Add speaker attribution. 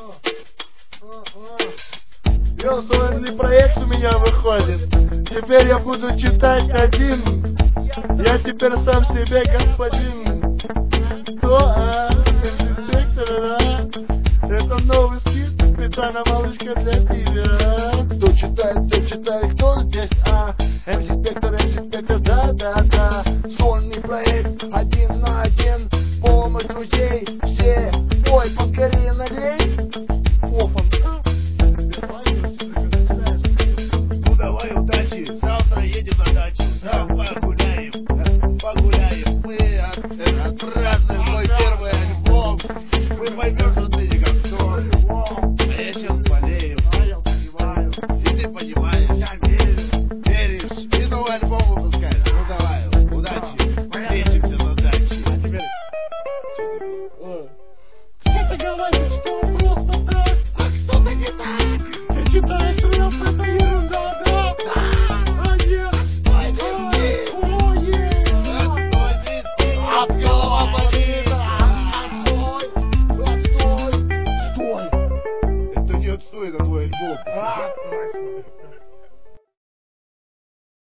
Speaker 1: Веселый проект у меня выходит. Теперь я буду читать один. Я теперь сам себе господин. Кто, инспектор, да? Это новый скид, специально малышка для тебя. Кто читает, кто здесь, инспектор, да. Сольный проект, 1 на 1, помощь друзей, все. Ой, поскорее налей. Офан.
Speaker 2: Ну давай, удачи, завтра едем на дачу. Да, погуляем. Мы отпразднуем мой первый альбом. Вы поймешь, что ты не как кто. А я сейчас болею. И ты понимаешь. Я веришь. И новый альбом выпускаешь. Ну давай, удачи. Встретимся на даче. А теперь...
Speaker 1: Кто-то говорит, что просто так, а кто-то не так.